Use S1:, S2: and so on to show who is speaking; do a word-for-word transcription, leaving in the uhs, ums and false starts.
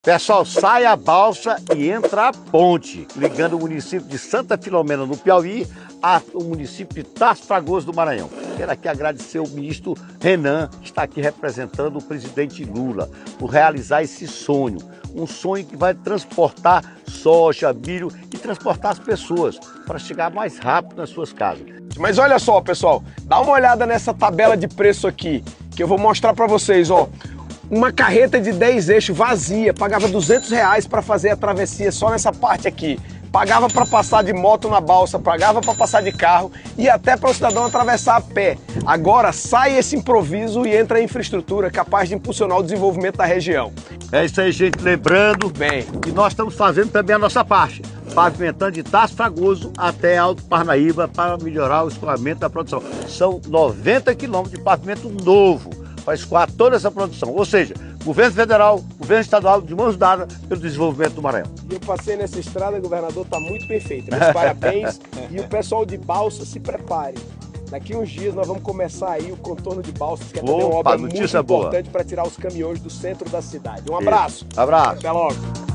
S1: Pessoal, sai a balsa e entra a ponte, ligando o município de Santa Filomena, no Piauí, ao município de Tarso Fragoso do Maranhão. Quero aqui agradecer o ministro Renan, que está aqui representando o presidente Lula, por realizar esse sonho. Um sonho que vai transportar soja, milho e transportar as pessoas para chegar mais rápido nas suas casas.
S2: Mas olha só, pessoal, dá uma olhada nessa tabela de preço aqui, que eu vou mostrar para vocês, ó. Uma carreta de dez eixos vazia, pagava duzentos reais para fazer a travessia só nessa parte aqui. Pagava para passar de moto na balsa, pagava para passar de carro e até para o cidadão atravessar a pé. Agora sai esse improviso e entra a infraestrutura capaz de impulsionar o desenvolvimento da região.
S1: É isso aí, gente. Lembrando
S2: Bem,
S1: que nós estamos fazendo também a nossa parte, pavimentando de Tarso Fragoso até Alto Parnaíba para melhorar o escoamento da produção. São noventa quilômetros de pavimento novo para escoar toda essa produção. Ou seja, governo federal, governo estadual, de mãos dadas pelo desenvolvimento do Maranhão.
S2: eu passei nessa estrada, governador, está muito perfeito. Meus parabéns. E o pessoal de balsa, se prepare. Daqui uns dias nós vamos começar aí o contorno de balsas, que é também uma
S1: Opa,
S2: obra muito
S1: notícia boa.
S2: importante para tirar os caminhões do centro da cidade. Um abraço.
S1: Abraço.
S2: Até logo.